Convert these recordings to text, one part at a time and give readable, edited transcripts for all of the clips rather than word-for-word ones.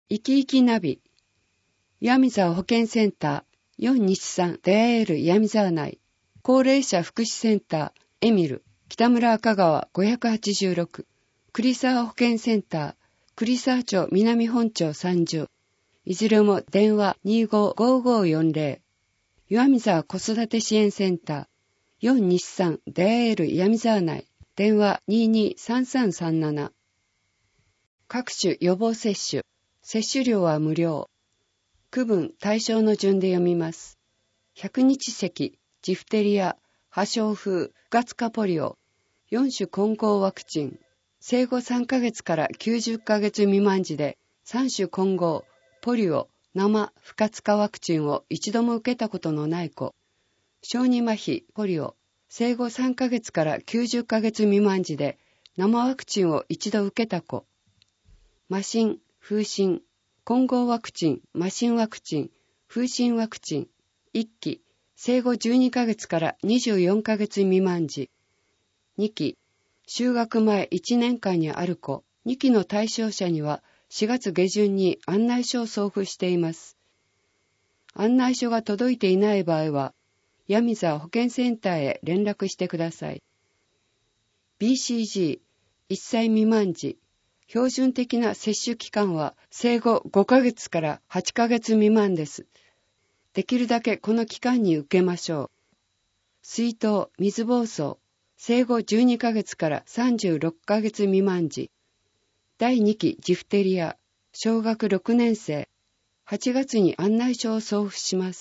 生き生きナビ。岩見沢保健センター、4日産出会える岩見沢内。高齢者福祉センター、エミル、北村赤川586。栗沢保健センター、栗沢町南本町30。いずれも電話255540。岩見沢子育て支援センター、4日産出会える岩見沢内。電話223337。各種予防接種。接種料は無料。区分対象の順で読みます。100日咳、ジフテリア、破傷風、不活化ポリオ、4種混合ワクチン。生後3ヶ月から90ヶ月未満児で3種混合、ポリオ、生、不活化ワクチンを一度も受けたことのない子。小児麻痺、ポリオ、生後3ヶ月から90ヶ月未満児で生ワクチンを一度受けた子。麻疹、風疹、混合ワクチン、麻疹ワクチン、風疹ワクチン、1期、生後12ヶ月から24ヶ月未満児。2期、就学前1年間にある子。2期の対象者には4月下旬に案内書を送付しています。案内書が届いていない場合は、岩見沢保健センターへ連絡してください。BCG、1歳未満児。標準的な接種期間は生後5ヶ月から8ヶ月未満です。できるだけこの期間に受けましょう。水痘、水疱瘡、生後12ヶ月から36ヶ月未満児。第2期ジフテリア、小学6年生。8月に案内書を送付します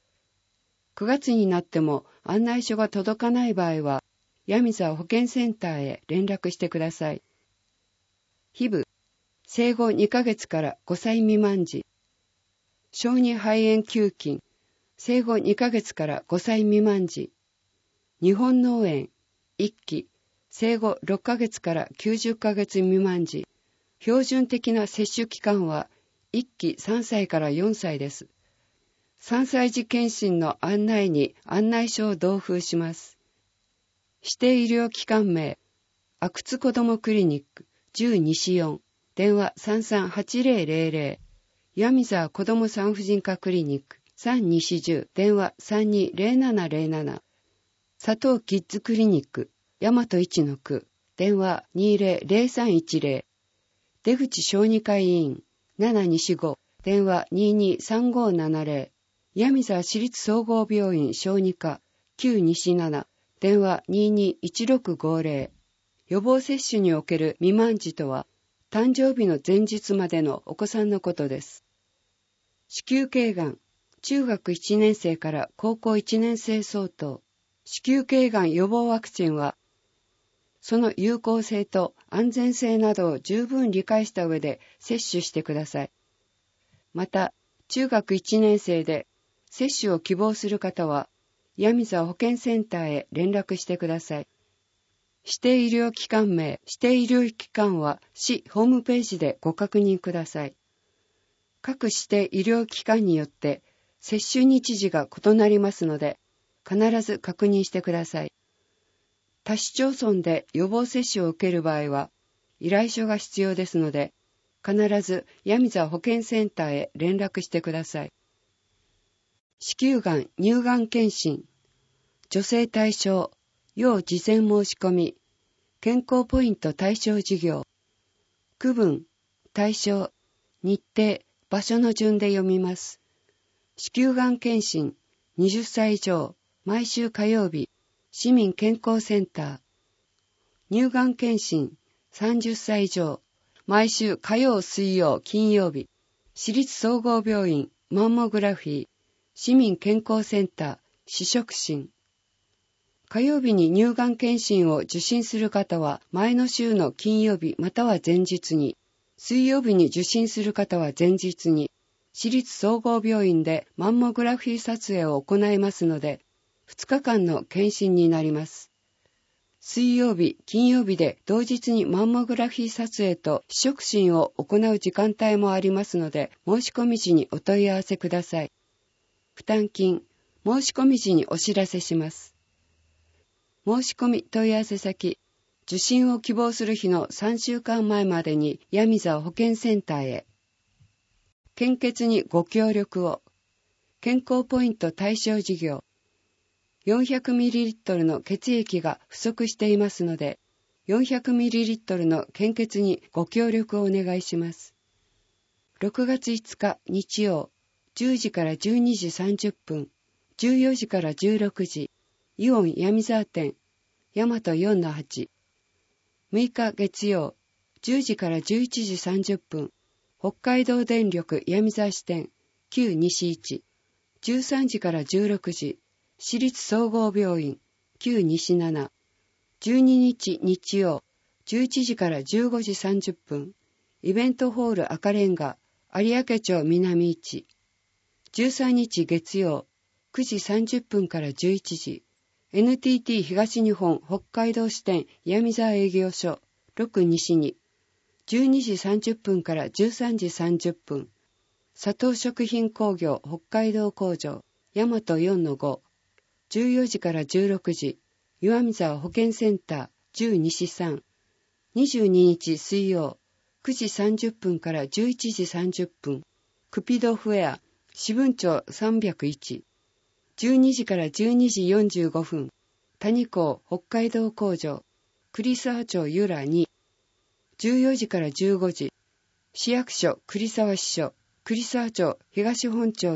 。9月になっても案内書が届かない場合は、岩見沢保健センターへ連絡してください。ヒブ、生後2ヶ月から5歳未満児。小児肺炎球菌、生後2ヶ月から5歳未満児。日本脳炎、1期、生後6ヶ月から90ヶ月未満児。標準的な接種期間は1期3歳から4歳です。3歳児検診の案内に案内書を同封します。指定医療機関名、阿久津子どもクリニック、10西4、電話338000、岩見沢子ども産婦人科クリニック、3西10、電話320707、佐藤キッズクリニック、大和一の区、電話200310、出口小児科医院、7西5、電話223570、岩見沢市立総合病院小児科、9西7、電話221650。予防接種における未満児とは、誕生日の前日までのお子さんのことです。子宮頸がん、中学1年生から高校1年生相当。子宮頸がん予防ワクチンは、その有効性と安全性などを十分理解した上で接種してください。また、中学1年生で接種を希望する方は、岩見沢保健センターへ連絡してください。指定医療機関名、指定医療機関は市ホームページでご確認ください。各指定医療機関によって接種日時が異なりますので、必ず確認してください。他市町村で予防接種を受ける場合は、依頼書が必要ですので、必ず岩見沢保健センターへ連絡してください。子宮がん、乳がん検診、女性対象、要事前申し込み、健康ポイント対象事業、区分、対象、日程、場所の順で読みます。子宮がん検診、20歳以上、毎週火曜日、市民健康センター。乳がん検診、30歳以上、毎週火曜、水曜、金曜日、市立総合病院、マンモグラフィー、市民健康センター、市触診。火曜日に乳がん検診を受診する方は前の週の金曜日または前日に、水曜日に受診する方は前日に、市立総合病院でマンモグラフィー撮影を行いますので、2日間の検診になります。水曜日、金曜日で同日にマンモグラフィー撮影と視触診を行う時間帯もありますので、申し込み時にお問い合わせください。負担金、申し込み時にお知らせします。申し込み問い合わせ先、受診を希望する日の3週間前までに岩見沢保健センターへ。 献血にご協力を。健康ポイント対象事業。400ml の血液が不足していますので、400ml の献血にご協力をお願いします。6月5日日曜、10時から12時30分、14時から16時、イオン闇沢店、大和 4-8。6日月曜、10時から11時30分、北海道電力闇沢支店、旧西1。13時から16時、私立総合病院、旧西7。12日日曜、11時から15時30分、イベントホール赤レンガ、有明町南1。13日月曜、9時30分から11時、NTT 東日本北海道支店闇沢営業所、6西2。12時30分から13時30分、佐藤食品工業北海道工場、大和 4-5。14時から16時、岩見沢保健センター、10西3。22日水曜、9時30分から11時30分、クピドフェア、支分町301。12時から12時45分、谷港北海道工場、栗沢町由良2。14時から15時、市役所栗沢支所、栗沢町東本町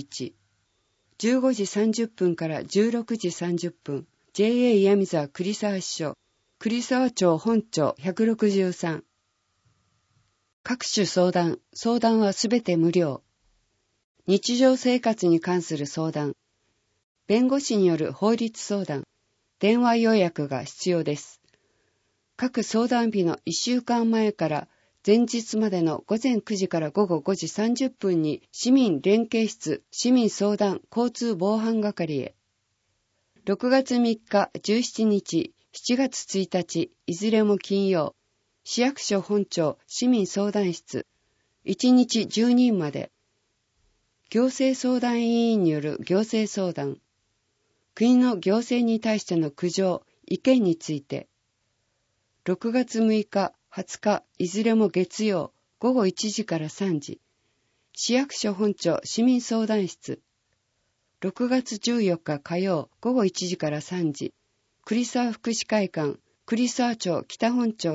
21。15時30分から16時30分、JA 闇沢栗沢支所、栗沢町本町163。各種相談はすべて無料。日常生活に関する相談、弁護士による法律相談、電話予約が必要です。各相談日の1週間前から前日までの午前9時から午後5時30分に市民連携室市民相談交通防犯係へ。6月3日、17日、7月1日、いずれも金曜、市役所本庁市民相談室、1日10人まで。行政相談委員による行政相談、国の行政に対しての苦情、意見について。6月6日、20日、いずれも月曜、午後1時から3時。市役所本庁市民相談室。6月14日火曜、午後1時から3時。栗沢福祉会館、栗沢町北本町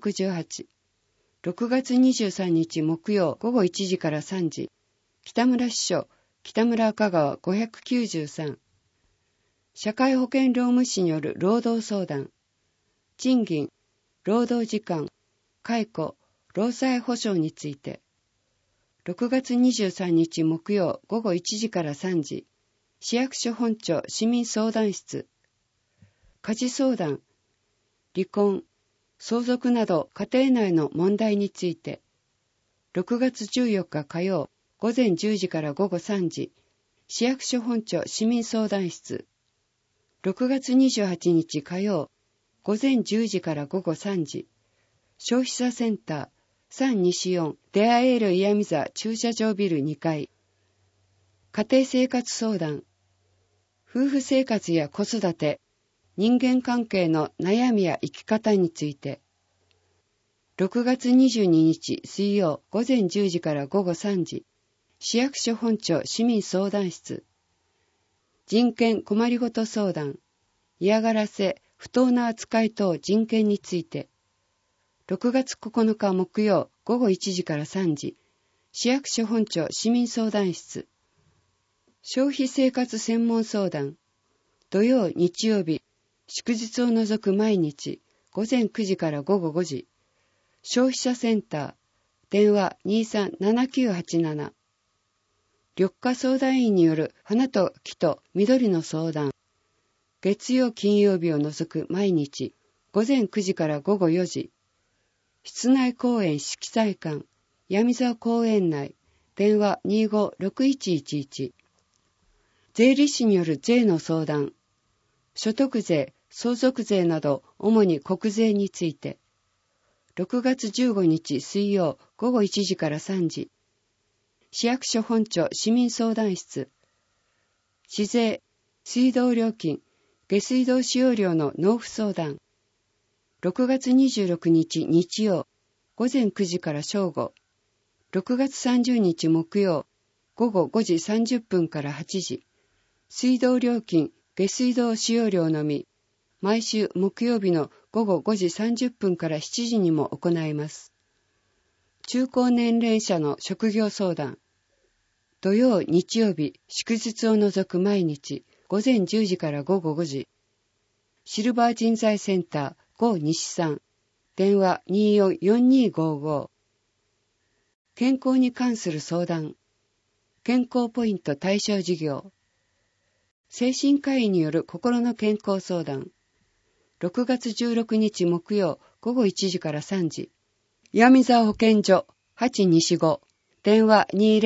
168。6月23日木曜、午後1時から3時。北村支所、北村赤川593。社会保険労務士による労働相談。賃金、労働時間、解雇、労災保障について。6月23日木曜午後1時から3時、市役所本庁市民相談室。家事相談、離婚、相続など家庭内の問題について。6月14日火曜午前10時から午後3時、市役所本庁市民相談室。6月28日火曜午前10時から午後3時、消費者センター3西4出会える岩見沢駐車場ビル2階。家庭生活相談、夫婦生活や子育て、人間関係の悩みや生き方について。6月22日水曜午前10時から午後3時、市役所本庁市民相談室。人権困りごと相談、嫌がらせ、不当な扱い等人権について。6月9日木曜午後1時から3時、市役所本庁市民相談室。消費生活専門相談、土曜日曜日、祝日を除く毎日、午前9時から午後5時、消費者センター、電話 237987。緑化相談員による花と木と緑の相談。月曜金曜日を除く毎日、午前9時から午後4時。室内公園色彩館、闇沢公園内、電話 256111。税理士による税の相談。所得税、相続税など主に国税について。6月15日水曜午後1時から3時。市役所本庁市民相談室。市税、水道料金、下水道使用料の納付相談。6月26日日曜午前9時から正午。 6月30日木曜、午後5時30分から8時。水道料金、下水道使用料のみ、毎週木曜日の午後5時30分から7時にも行います。中高年齢者の職業相談。土曜、日曜日、祝日を除く毎日、午前10時から午後5時。シルバー人材センター、郷西さん。電話244255。健康に関する相談。健康ポイント対象事業。精神科医による心の健康相談。6月16日木曜午後1時から3時。岩見沢保健所8245。電話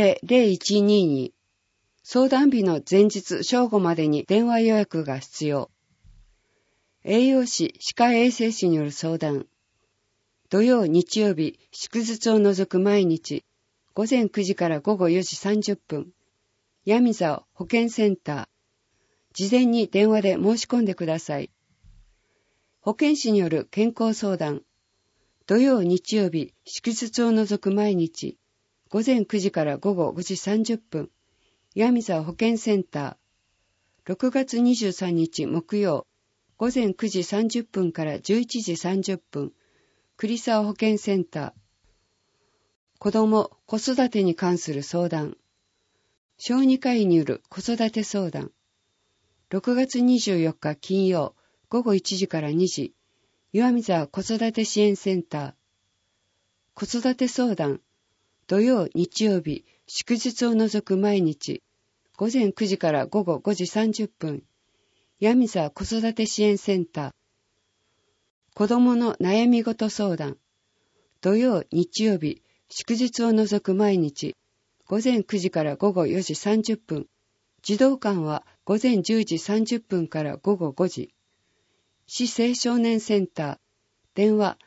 200122。相談日の前日正午までに電話予約が必要。栄養士、歯科衛生士による相談。土曜、日曜日、祝日を除く毎日、午前9時から午後4時30分。岩見沢保健センター。事前に電話で申し込んでください。保健師による健康相談。土曜、日曜日、祝日を除く毎日、午前9時から午後5時30分。岩見沢保健センター。6月23日木曜、午前9時30分から11時30分。栗沢保健センター。子ども・子育てに関する相談。小児科医による子育て相談。6月24日金曜、午後1時から2時、岩見沢子育て支援センター。子育て相談。土曜、日曜日、祝日を除く毎日、午前9時から午後5時30分。岩見沢子育て支援センター。子どもの悩み事相談。土曜、日曜日、祝日を除く毎日、午前9時から午後4時30分。児童館は午前10時30分から午後5時。市青少年センター。電話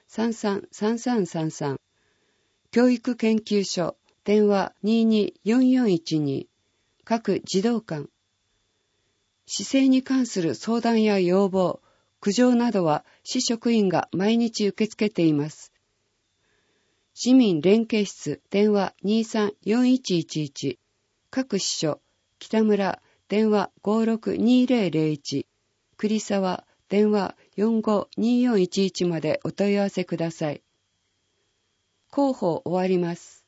333333。教育研究所。電話224412。各児童館。姿勢に関する相談や要望、苦情などは市職員が毎日受け付けています。市民連携室。電話234111。各支所。北村、電話562001。栗沢、電話452411までお問い合わせください。広報終わります。